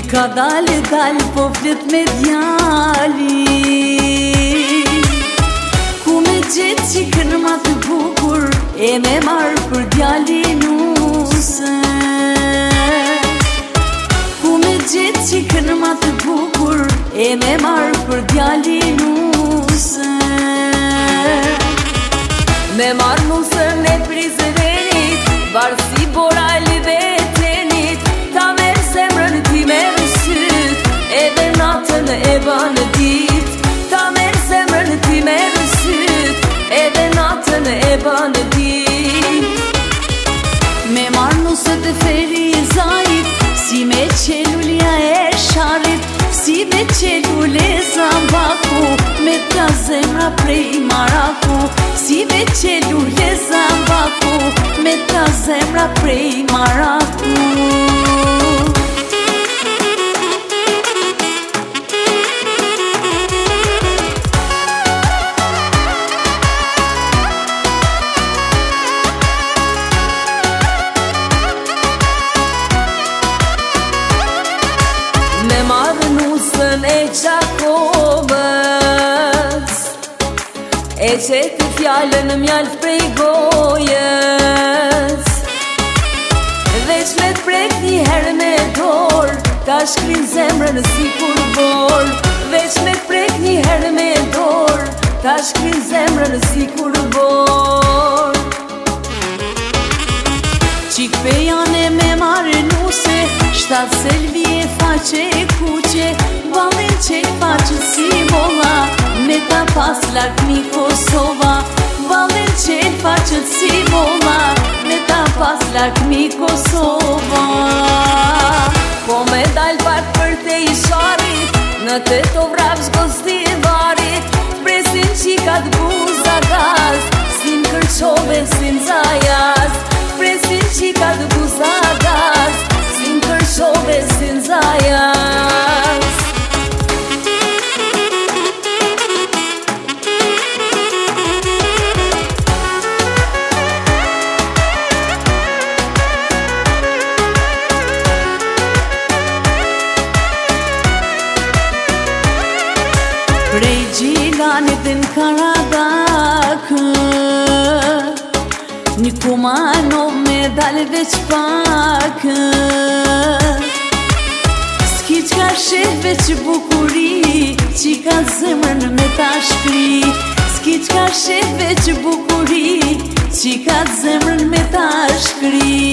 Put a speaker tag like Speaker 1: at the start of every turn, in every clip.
Speaker 1: Ka dal po flet me djali, ku me gjetë qikën ma të bukur, e me marrë për djali nuse. Ku me gjetë qikën ma të bukur, e me marrë për djali nuse. Me marrë nusën e prizrenit, barë si borali dhe tenit, ta merë zemrën ti merë syt, edhe natën e banë dit. Ta merë zemrën ti merë syt, edhe natën e banë dit. Me marrë nusët e feri e zajit, si me qelulja e sharit, si me qelule zambaku, me ta zemra prej maraku. Si me qelule zambaku, me ta zemra prej maraku. Me marrë nusën e Gjakobës, e qetë fjallën mjaltë prej gojës. Veç me t'prek një herë me dorë, ta shkrin zemrën si kur borë. Veç me t'prek një herë me dorë, ta shkrin zemrën si kur borë. Qik pe jane me marrë nuse, shtatë selvi e faqe e kuqe, balin qe faqe si molla, me ta pas lakmi Kosova. Balin qe faqe si molla, me ta pas lakmi Kosova. Po me dal pak për te i sharit, në të to vrap shgosti e varit, presin qikat buza gaz, sin kërqove, sin zajas. Presin qikat buza gaz, sin kërqove, sin zajas. Prej Gjilanit dhe në Karadakë, një kumanov me dalë veç pakë. S'ki qka shet veç bukuri, qika zemrën me ta shkri. S'ki qka shet veç bukuri, qika zemrën me ta shkri.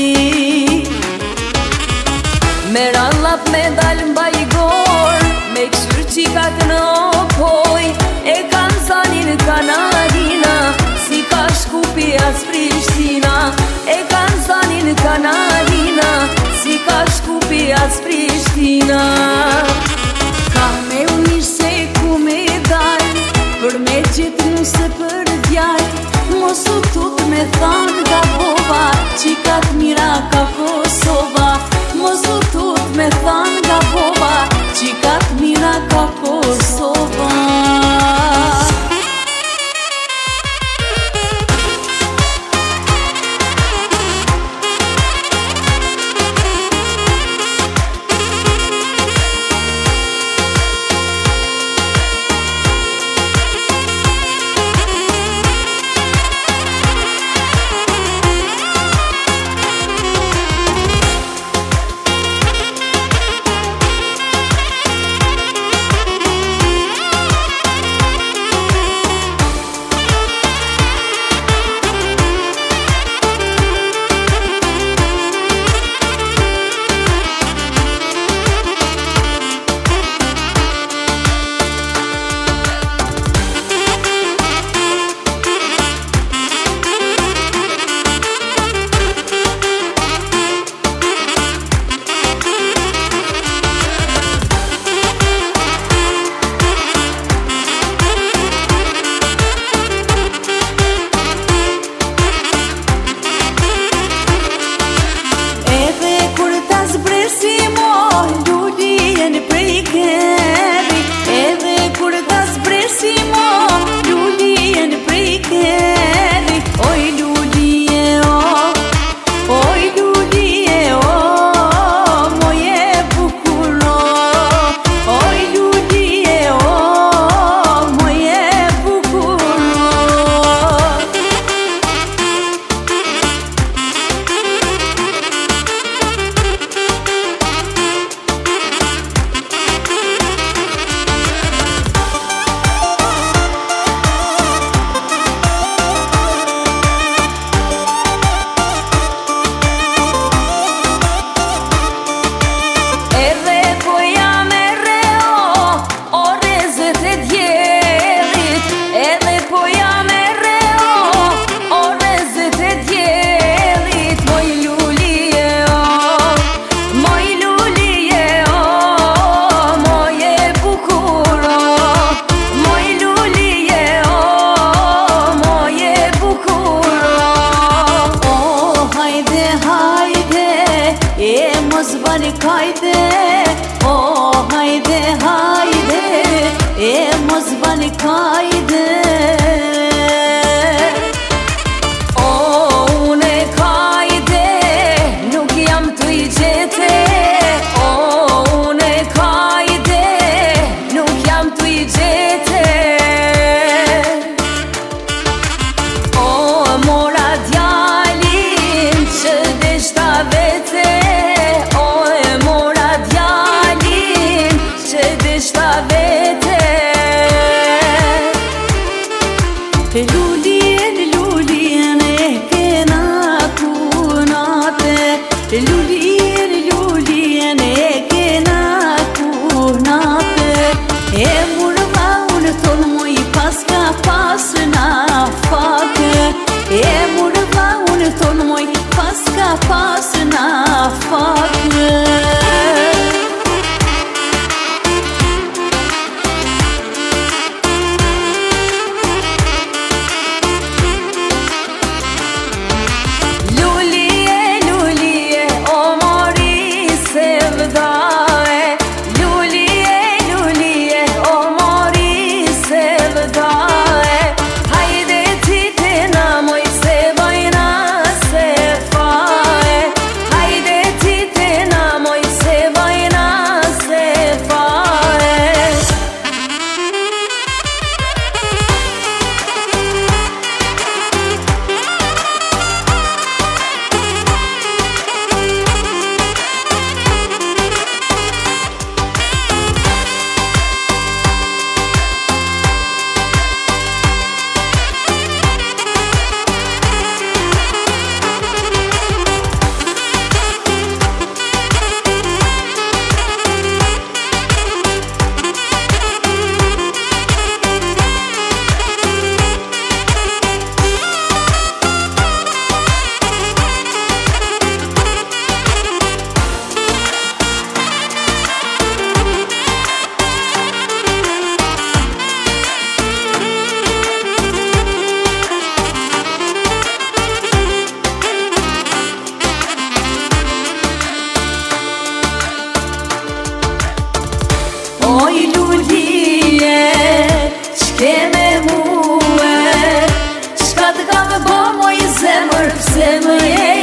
Speaker 1: Me rallap me dalë mbaj gorë, me këshur qikat në opoj, e kanë zanin Kanarina, si ka shkupi as Prishtina. E kanë zanin Kanarina, si ka shkupi as Prishtina. Ka me unir se ku me dal, për me gjithë nuse për djall. Mos u tut me thanë nga bova, qikat mira ka Kosova. Mos u tut me thanë nga bova, kajde, o hajde, hajde, e mos bani kajde. O une kajde, nuk jam tu I gjete, o une kajde, nuk jam tu I gjete. O mora djalin që deshta vete, o e mora djalin që deshta vete. Lulien, lulien e kena kunate, lulien, lulien e kena kunate. E murva unë tonë moj paska pasna fake, e murva unë tonë moj paska pasna fake. Oj lulije, qke me muë, qka të ka me bo moj zemër, pse më je